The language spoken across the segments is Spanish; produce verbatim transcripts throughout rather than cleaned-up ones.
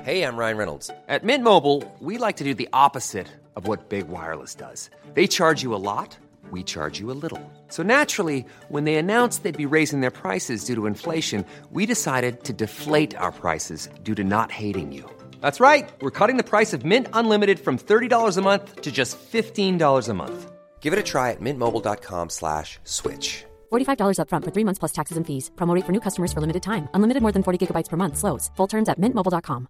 Hey, I'm Ryan Reynolds. At Mint Mobile, we like to do the opposite of what Big Wireless does. They charge you a lot, we charge you a little. So naturally, when they announced they'd be raising their prices due to inflation, we decided to deflate our prices due to not hating you. That's right. We're cutting the price of Mint Unlimited from thirty dollars a month to just fifteen dollars a month. Give it a try at mintmobile.com slash switch. forty-five dollars up front for three months plus taxes and fees. Promo rate for new customers for limited time. Unlimited more than forty gigabytes per month. Slows full terms at mint mobile dot com.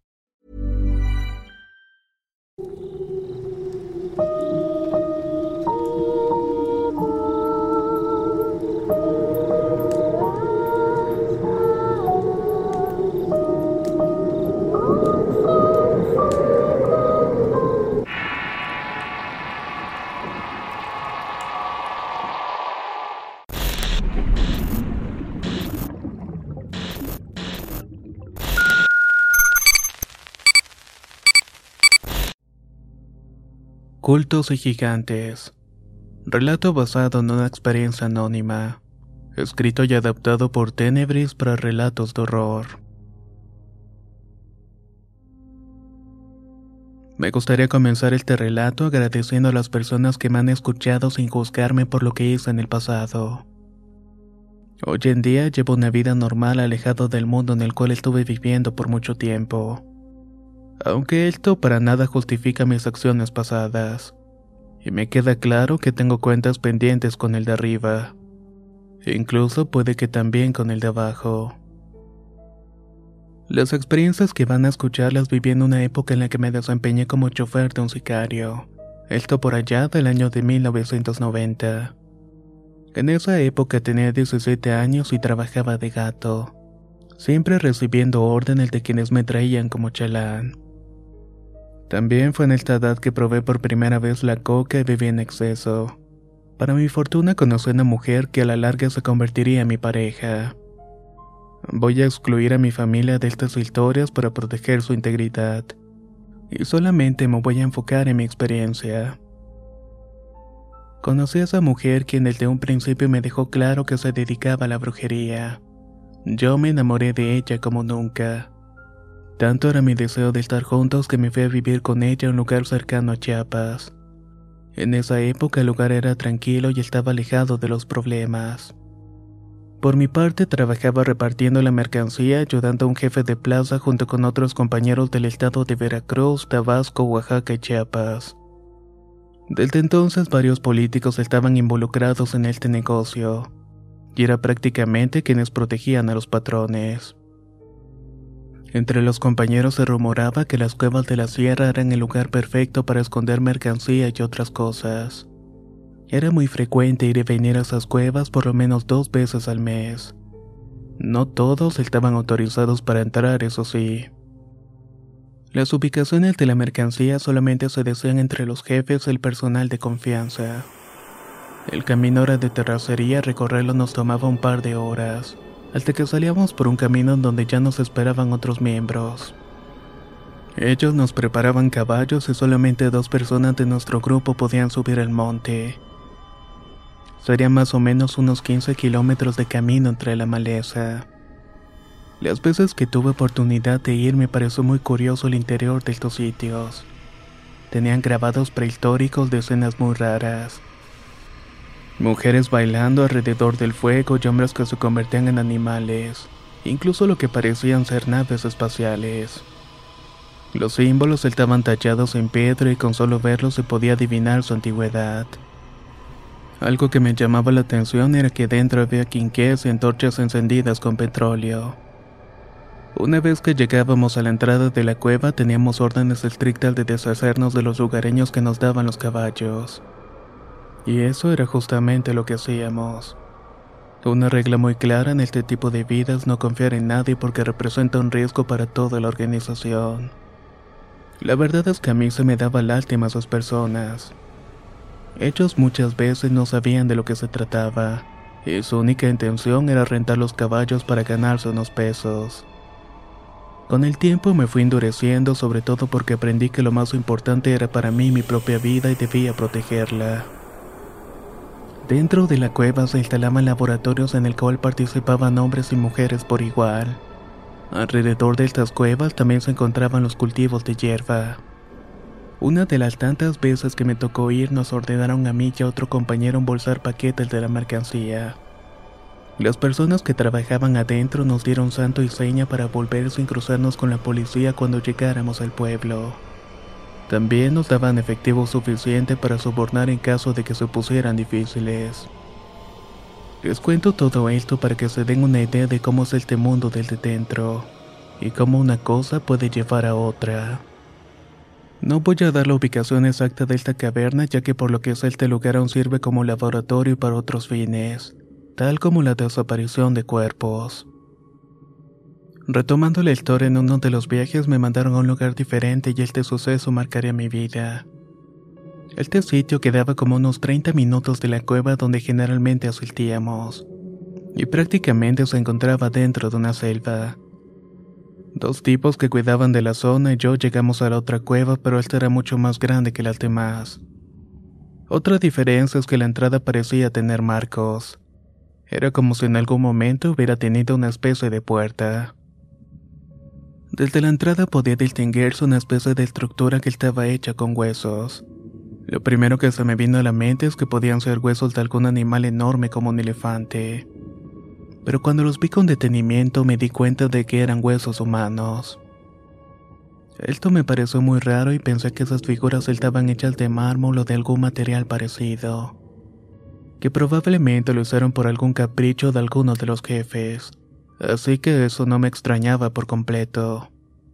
Cultos y gigantes. Relato basado en una experiencia anónima. Escrito y adaptado por Tenebris para relatos de horror. Me gustaría comenzar este relato agradeciendo a las personas que me han escuchado sin juzgarme por lo que hice en el pasado. Hoy en día llevo una vida normal alejado del mundo en el cual estuve viviendo por mucho tiempo. Aunque esto para nada justifica mis acciones pasadas. Y me queda claro que tengo cuentas pendientes con el de arriba. Incluso puede que también con el de abajo. Las experiencias que van a escuchar las viví en una época en la que me desempeñé como chofer de un sicario. Esto por allá del año de mil novecientos noventa. En esa época tenía diecisiete años y trabajaba de gato. Siempre recibiendo órdenes de quienes me traían como chalán. También fue en esta edad que probé por primera vez la coca y bebí en exceso. Para mi fortuna conocí a una mujer que a la larga se convertiría en mi pareja. Voy a excluir a mi familia de estas historias para proteger su integridad. Y solamente me voy a enfocar en mi experiencia. Conocí a esa mujer quien desde un principio me dejó claro que se dedicaba a la brujería. Yo me enamoré de ella como nunca. Tanto era mi deseo de estar juntos que me fui a vivir con ella a un lugar cercano a Chiapas. En esa época el lugar era tranquilo y estaba alejado de los problemas. Por mi parte trabajaba repartiendo la mercancía ayudando a un jefe de plaza junto con otros compañeros del estado de Veracruz, Tabasco, Oaxaca y Chiapas. Desde entonces varios políticos estaban involucrados en este negocio, y era prácticamente quienes protegían a los patrones. Entre los compañeros se rumoraba que las cuevas de la sierra eran el lugar perfecto para esconder mercancía y otras cosas. Era muy frecuente ir y venir a esas cuevas por lo menos dos veces al mes. No todos estaban autorizados para entrar, eso sí. Las ubicaciones de la mercancía solamente se decían entre los jefes y el personal de confianza. El camino era de terracería, recorrerlo nos tomaba un par de horas, hasta que salíamos por un camino en donde ya nos esperaban otros miembros. Ellos nos preparaban caballos y solamente dos personas de nuestro grupo podían subir el monte. Serían más o menos unos quince kilómetros de camino entre la maleza. Las veces que tuve oportunidad de ir me pareció muy curioso el interior de estos sitios. Tenían grabados prehistóricos de escenas muy raras. Mujeres bailando alrededor del fuego y hombres que se convertían en animales, incluso lo que parecían ser naves espaciales. Los símbolos estaban tallados en piedra y con solo verlos se podía adivinar su antigüedad. Algo que me llamaba la atención era que dentro había quinqués y antorchas encendidas con petróleo. Una vez que llegábamos a la entrada de la cueva teníamos órdenes estrictas de deshacernos de los lugareños que nos daban los caballos. Y eso era justamente lo que hacíamos. Una regla muy clara en este tipo de vida es no confiar en nadie porque representa un riesgo para toda la organización. La verdad es que a mí se me daba lástima a esas personas. Ellos muchas veces no sabían de lo que se trataba, y su única intención era rentar los caballos para ganarse unos pesos. Con el tiempo me fui endureciendo, sobre todo porque aprendí que lo más importante era para mí mi propia vida y debía protegerla. Dentro de la cueva se instalaban laboratorios en el cual participaban hombres y mujeres por igual. Alrededor de estas cuevas también se encontraban los cultivos de hierba. Una de las tantas veces que me tocó ir nos ordenaron a mí y a otro compañero embolsar paquetes de la mercancía. Las personas que trabajaban adentro nos dieron santo y seña para volver sin cruzarnos con la policía cuando llegáramos al pueblo. También nos daban efectivo suficiente para sobornar en caso de que se pusieran difíciles. Les cuento todo esto para que se den una idea de cómo es este mundo desde dentro y cómo una cosa puede llevar a otra. No voy a dar la ubicación exacta de esta caverna, ya que por lo que sé este lugar aún sirve como laboratorio para otros fines, tal como la desaparición de cuerpos. Retomando la historia, en uno de los viajes me mandaron a un lugar diferente y este suceso marcaría mi vida. Este sitio quedaba como unos treinta minutos de la cueva donde generalmente asistíamos, y prácticamente se encontraba dentro de una selva. Dos tipos que cuidaban de la zona y yo llegamos a la otra cueva, pero esta era mucho más grande que las demás. Otra diferencia es que la entrada parecía tener marcos. Era como si en algún momento hubiera tenido una especie de puerta. Desde la entrada podía distinguirse una especie de estructura que estaba hecha con huesos. Lo primero que se me vino a la mente es que podían ser huesos de algún animal enorme como un elefante. Pero cuando los vi con detenimiento me di cuenta de que eran huesos humanos. Esto me pareció muy raro y pensé que esas figuras estaban hechas de mármol o de algún material parecido, que probablemente lo usaron por algún capricho de alguno de los jefes, así que eso no me extrañaba por completo.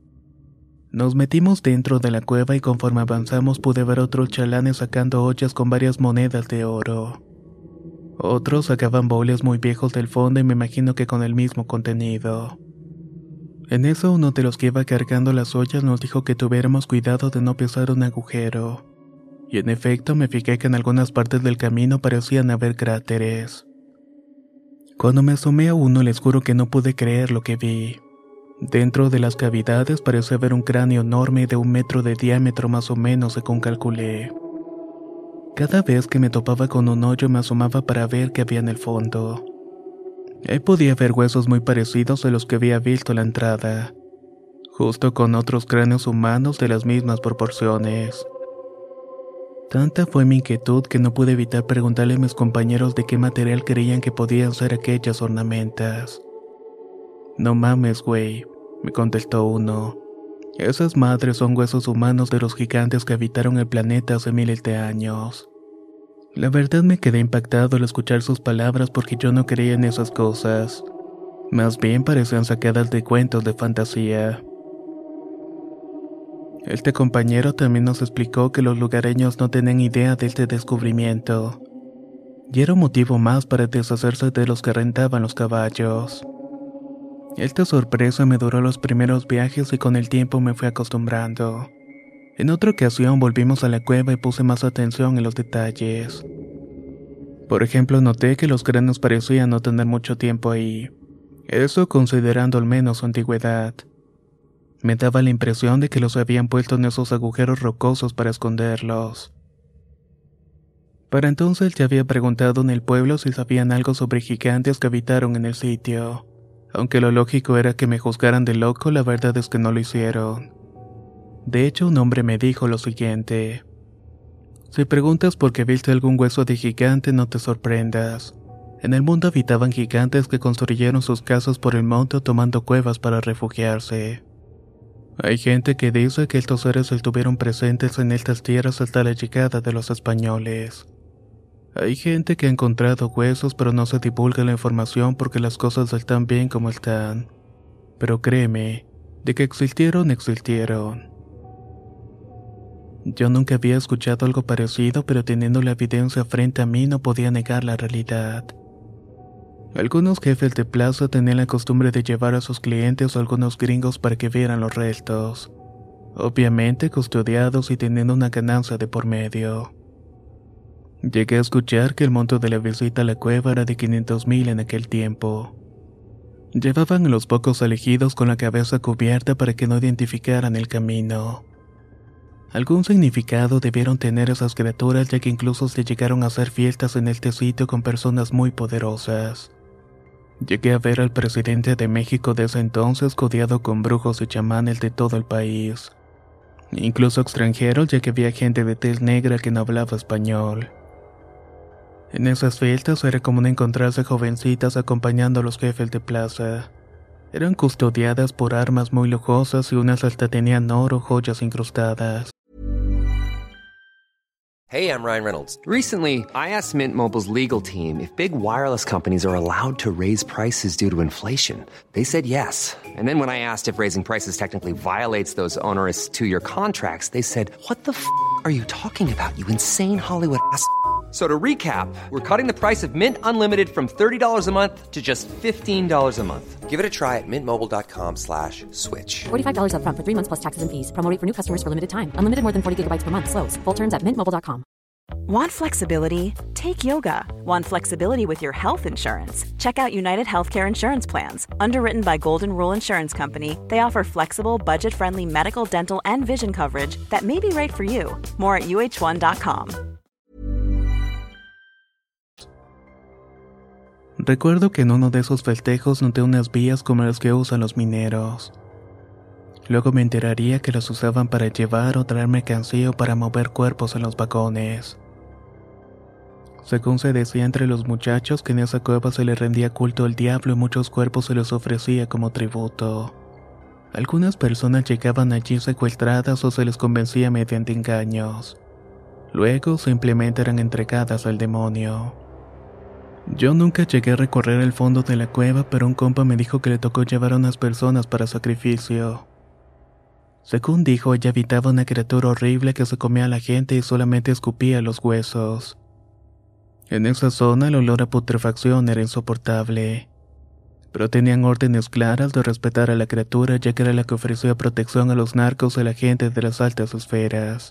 Nos metimos dentro de la cueva y conforme avanzamos pude ver otros chalanes sacando ollas con varias monedas de oro. Otros sacaban boles muy viejos del fondo y me imagino que con el mismo contenido. En eso uno de los que iba cargando las ollas nos dijo que tuviéramos cuidado de no pisar un agujero. Y en efecto me fijé que en algunas partes del camino parecían haber cráteres. Cuando me asomé a uno les juro que no pude creer lo que vi. Dentro de las cavidades parecía haber un cráneo enorme de un metro de diámetro más o menos, según calculé. Cada vez que me topaba con un hoyo me asomaba para ver qué había en el fondo. Ahí podía ver huesos muy parecidos a los que había visto en la entrada, justo con otros cráneos humanos de las mismas proporciones. Tanta fue mi inquietud que no pude evitar preguntarle a mis compañeros de qué material creían que podían ser aquellas ornamentas. No mames, güey, me contestó uno. Esas madres son huesos humanos de los gigantes que habitaron el planeta hace miles de años. La verdad me quedé impactado al escuchar sus palabras porque yo no creía en esas cosas. Más bien parecían sacadas de cuentos de fantasía. Este compañero también nos explicó que los lugareños no tenían idea de este descubrimiento, y era un motivo más para deshacerse de los que rentaban los caballos. Esta sorpresa me duró los primeros viajes y con el tiempo me fui acostumbrando. En otra ocasión volvimos a la cueva y puse más atención en los detalles. Por ejemplo, noté que los cráneos parecían no tener mucho tiempo ahí, eso considerando al menos su antigüedad. Me daba la impresión de que los habían puesto en esos agujeros rocosos para esconderlos. Para entonces ya había preguntado en el pueblo si sabían algo sobre gigantes que habitaron en el sitio. Aunque lo lógico era que me juzgaran de loco, la verdad es que no lo hicieron. De hecho, un hombre me dijo lo siguiente: si preguntas por qué viste algún hueso de gigante, no te sorprendas. En el mundo habitaban gigantes que construyeron sus casas por el monte tomando cuevas para refugiarse. Hay gente que dice que estos seres estuvieron presentes en estas tierras hasta la llegada de los españoles. Hay gente que ha encontrado huesos, pero no se divulga la información porque las cosas están bien como están. Pero créeme, de que existieron, existieron. Yo nunca había escuchado algo parecido, pero teniendo la evidencia frente a mí no podía negar la realidad. Algunos jefes de plaza tenían la costumbre de llevar a sus clientes o algunos gringos para que vieran los restos, obviamente custodiados y teniendo una ganancia de por medio. Llegué a escuchar que el monto de la visita a la cueva era de quinientos mil en aquel tiempo. Llevaban a los pocos elegidos con la cabeza cubierta para que no identificaran el camino. Algún significado debieron tener esas criaturas, ya que incluso se llegaron a hacer fiestas en este sitio con personas muy poderosas. Llegué a ver al presidente de México de ese entonces codeado con brujos y chamanes de todo el país. Incluso extranjeros, ya que había gente de tez negra que no hablaba español. En esas fiestas era común encontrarse jovencitas acompañando a los jefes de plaza. Eran custodiadas por armas muy lujosas y unas hasta tenían oro, joyas incrustadas. Hey, I'm Ryan Reynolds. Recently, I asked Mint Mobile's legal team if big wireless companies are allowed to raise prices due to inflation. They said yes. And then when I asked if raising prices technically violates those onerous two-year contracts, they said, "What the f*** are you talking about, you insane Hollywood ass?" So to recap, we're cutting the price of Mint Unlimited from thirty dollars a month to just fifteen dollars a month. Give it a try at mintmobile.com slash switch. forty-five dollars up front for three months plus taxes and fees. Promo rate for new customers for limited time. Unlimited more than forty gigabytes per month slows. Full terms at mint mobile dot com. Want flexibility? Take yoga. Want flexibility with your health insurance? Check out United Healthcare Insurance Plans. Underwritten by Golden Rule Insurance Company, they offer flexible, budget-friendly medical, dental, and vision coverage that may be right for you. More at U H one dot com. Recuerdo que en uno de esos festejos noté unas vías como las que usan los mineros. Luego me enteraría que las usaban para llevar o traer mercancía o para mover cuerpos en los vagones. Según se decía entre los muchachos que en esa cueva se le rendía culto al diablo y muchos cuerpos se les ofrecía como tributo. Algunas personas llegaban allí secuestradas o se les convencía mediante engaños. Luego simplemente eran entregadas al demonio. Yo nunca llegué a recorrer el fondo de la cueva, pero un compa me dijo que le tocó llevar a unas personas para sacrificio. Según dijo, ella habitaba una criatura horrible que se comía a la gente y solamente escupía los huesos. En esa zona el olor a putrefacción era insoportable, pero tenían órdenes claras de respetar a la criatura, ya que era la que ofrecía protección a los narcos y a la gente de las altas esferas.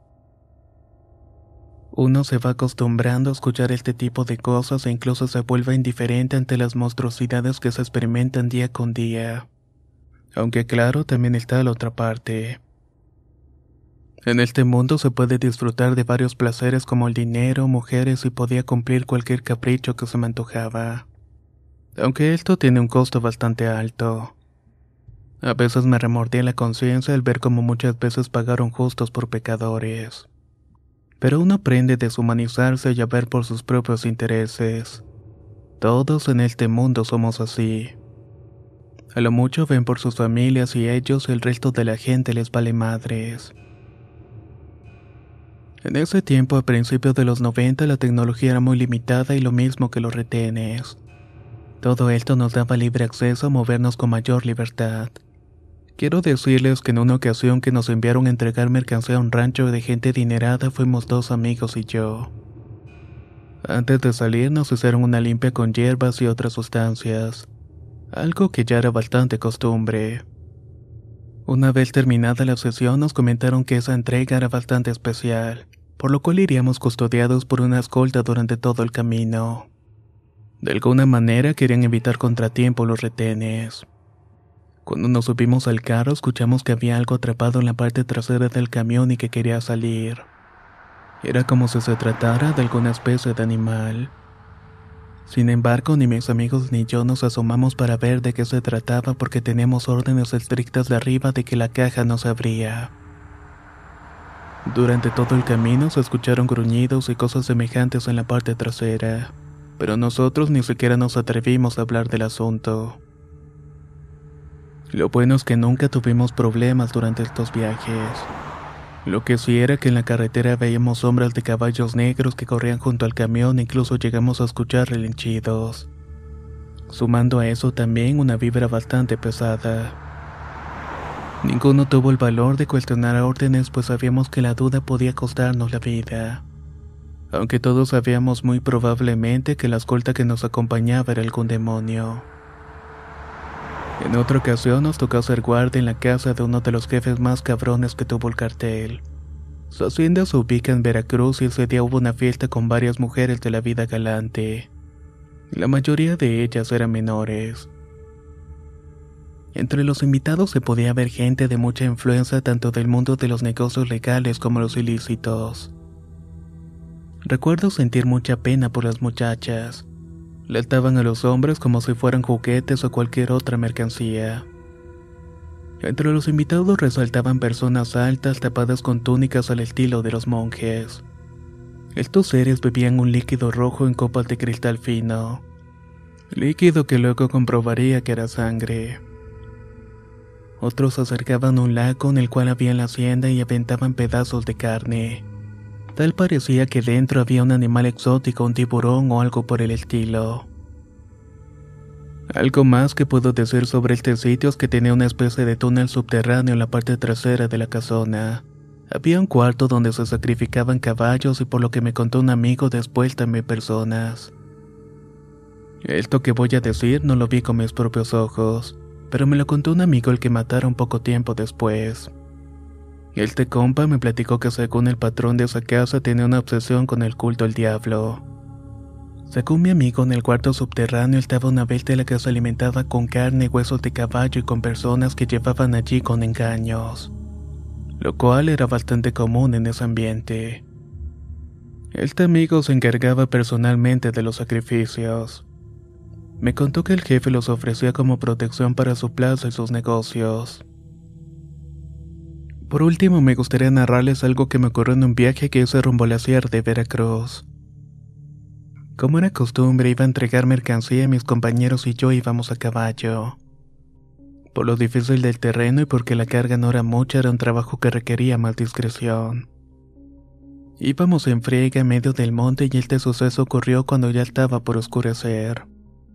Uno se va acostumbrando a escuchar este tipo de cosas e incluso se vuelve indiferente ante las monstruosidades que se experimentan día con día. Aunque claro, también está la otra parte. En este mundo se puede disfrutar de varios placeres como el dinero, mujeres y podía cumplir cualquier capricho que se me antojaba. Aunque esto tiene un costo bastante alto. A veces me remordía la conciencia al ver cómo muchas veces pagaron justos por pecadores. Pero uno aprende a deshumanizarse y a ver por sus propios intereses. Todos en este mundo somos así. A lo mucho ven por sus familias y ellos y el resto de la gente les vale madres. En ese tiempo, a principios de los noventa, la tecnología era muy limitada y lo mismo que los retenes. Todo esto nos daba libre acceso a movernos con mayor libertad. Quiero decirles que en una ocasión que nos enviaron a entregar mercancía a un rancho de gente adinerada fuimos dos amigos y yo. Antes de salir nos hicieron una limpia con hierbas y otras sustancias, algo que ya era bastante costumbre. Una vez terminada la sesión nos comentaron que esa entrega era bastante especial, por lo cual iríamos custodiados por una escolta durante todo el camino. De alguna manera querían evitar contratiempo los retenes. Cuando nos subimos al carro escuchamos que había algo atrapado en la parte trasera del camión y que quería salir. Era como si se tratara de alguna especie de animal. Sin embargo, ni mis amigos ni yo nos asomamos para ver de qué se trataba porque teníamos órdenes estrictas de arriba de que la caja no se abría. Durante todo el camino se escucharon gruñidos y cosas semejantes en la parte trasera, pero nosotros ni siquiera nos atrevimos a hablar del asunto. Lo bueno es que nunca tuvimos problemas durante estos viajes. Lo que sí era que en la carretera veíamos sombras de caballos negros que corrían junto al camión e incluso llegamos a escuchar relinchidos. Sumando a eso también una vibra bastante pesada. Ninguno tuvo el valor de cuestionar órdenes, pues sabíamos que la duda podía costarnos la vida. Aunque todos sabíamos muy probablemente que la escolta que nos acompañaba era algún demonio. En otra ocasión nos tocó hacer guardia en la casa de uno de los jefes más cabrones que tuvo el cartel. Su hacienda se ubica en Veracruz y ese día hubo una fiesta con varias mujeres de la vida galante. La mayoría de ellas eran menores. Entre los invitados se podía ver gente de mucha influencia tanto del mundo de los negocios legales como los ilícitos. Recuerdo sentir mucha pena por las muchachas, Le ataban a los hombres como si fueran juguetes o cualquier otra mercancía. Entre los invitados resaltaban personas altas tapadas con túnicas al estilo de los monjes. Estos seres bebían un líquido rojo en copas de cristal fino, líquido que luego comprobaría que era sangre. Otros se acercaban a un lago en el cual había la hacienda y aventaban pedazos de carne. Tal parecía que dentro había un animal exótico, un tiburón o algo por el estilo. Algo más que puedo decir sobre este sitio es que tenía una especie de túnel subterráneo en la parte trasera de la casona. Había un cuarto donde se sacrificaban caballos y por lo que me contó un amigo después también personas. Esto que voy a decir no lo vi con mis propios ojos, pero me lo contó un amigo el que mataron poco tiempo después. Este compa me platicó que según el patrón de esa casa tenía una obsesión con el culto al diablo. Según mi amigo, en el cuarto subterráneo estaba una bestia la que se alimentaba con carne y huesos de caballo y con personas que llevaban allí con engaños, lo cual era bastante común en ese ambiente. Este amigo se encargaba personalmente de los sacrificios. Me contó que el jefe los ofrecía como protección para su plaza y sus negocios. Por último, me gustaría narrarles algo que me ocurrió en un viaje que hice rumbo a la sierra de Veracruz. Como era costumbre, iba a entregar mercancía y mis compañeros y yo íbamos a caballo. Por lo difícil del terreno y porque la carga no era mucha, era un trabajo que requería más discreción. Íbamos en friega en medio del monte y este suceso ocurrió cuando ya estaba por oscurecer.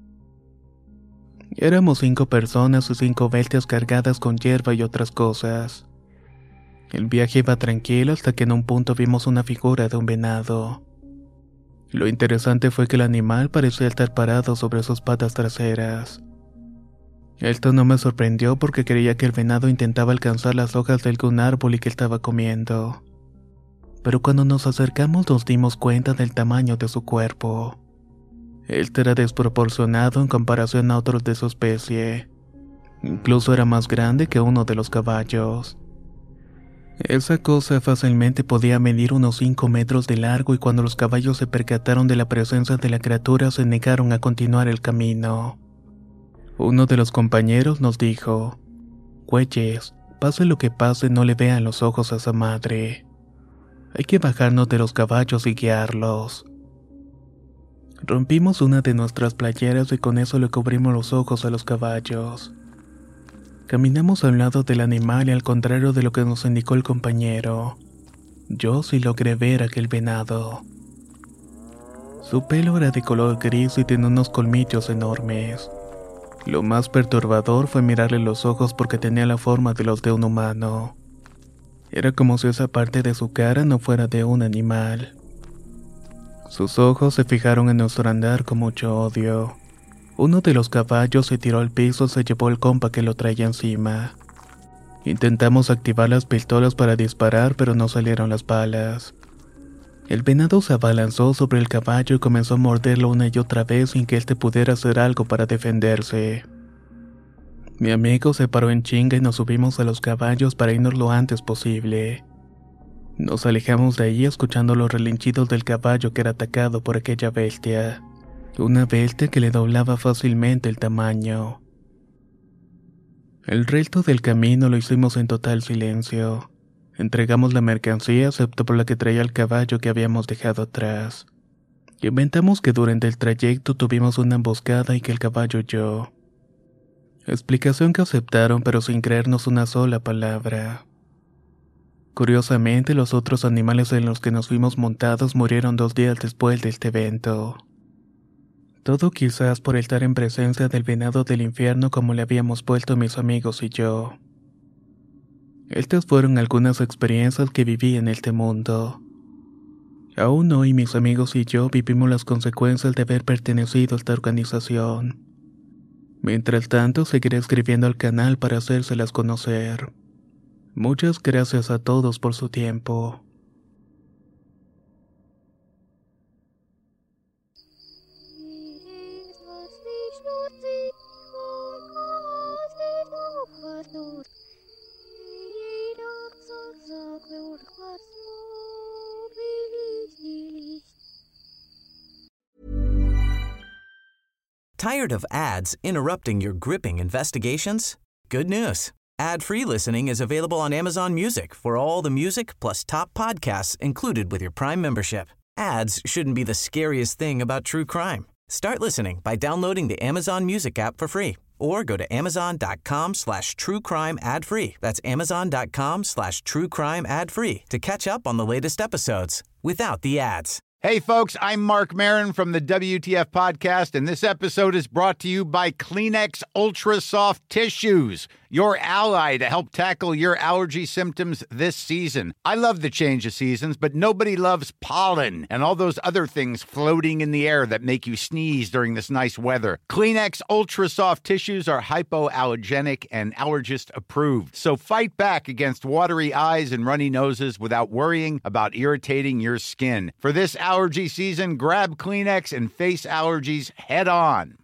Éramos cinco personas y cinco bestias cargadas con hierba y otras cosas. El viaje iba tranquilo hasta que en un punto vimos una figura de un venado. Lo interesante fue que el animal parecía estar parado sobre sus patas traseras. Esto no me sorprendió porque creía que el venado intentaba alcanzar las hojas de algún árbol y que estaba comiendo. Pero cuando nos acercamos nos dimos cuenta del tamaño de su cuerpo. Este era desproporcionado en comparación a otros de su especie. Incluso era más grande que uno de los caballos. Esa cosa fácilmente podía medir unos cinco metros de largo y cuando los caballos se percataron de la presencia de la criatura se negaron a continuar el camino. Uno de los compañeros nos dijo: «Güeyes, pase lo que pase, no le vean los ojos a esa madre. Hay que bajarnos de los caballos y guiarlos». Rompimos una de nuestras playeras y con eso le cubrimos los ojos a los caballos. Caminamos al lado del animal y al contrario de lo que nos indicó el compañero, yo sí logré ver aquel venado. Su pelo era de color gris y tenía unos colmillos enormes. Lo más perturbador fue mirarle los ojos porque tenía la forma de los de un humano. Era como si esa parte de su cara no fuera de un animal. Sus ojos se fijaron en nuestro andar con mucho odio. Uno de los caballos se tiró al piso y se llevó el compa que lo traía encima. Intentamos activar las pistolas para disparar, pero no salieron las balas. El venado se abalanzó sobre el caballo y comenzó a morderlo una y otra vez sin que éste pudiera hacer algo para defenderse. Mi amigo se paró en chinga y nos subimos a los caballos para irnos lo antes posible. Nos alejamos de ahí escuchando los relinchidos del caballo que era atacado por aquella bestia. Una bestia que le doblaba fácilmente el tamaño. El resto del camino lo hicimos en total silencio. Entregamos la mercancía excepto por la que traía el caballo que habíamos dejado atrás. Inventamos que durante el trayecto tuvimos una emboscada y que el caballo huyó. Explicación que aceptaron pero sin creernos una sola palabra. Curiosamente, los otros animales en los que nos fuimos montados murieron dos días después de este evento. Todo quizás por estar en presencia del venado del infierno como le habíamos puesto mis amigos y yo. Estas fueron algunas experiencias que viví en este mundo. Aún hoy mis amigos y yo vivimos las consecuencias de haber pertenecido a esta organización. Mientras tanto, seguiré escribiendo al canal para hacérselas conocer. Muchas gracias a todos por su tiempo. Tired of ads interrupting your gripping investigations? Good news. Ad-free listening is available on Amazon Music for all the music plus top podcasts included with your Prime membership. Ads shouldn't be the scariest thing about true crime. Start listening by downloading the Amazon Music app for free or go to amazon.com slash true crime ad free. That's amazon.com slash true crime ad free to catch up on the latest episodes without the ads. Hey, folks, I'm Mark Maron from the W T F Podcast, and this episode is brought to you by Kleenex Ultra Soft Tissues, your ally to help tackle your allergy symptoms this season. I love the change of seasons, but nobody loves pollen and all those other things floating in the air that make you sneeze during this nice weather. Kleenex Ultra Soft Tissues are hypoallergenic and allergist approved, so fight back against watery eyes and runny noses without worrying about irritating your skin. For this allergy season, grab Kleenex and face allergies head on.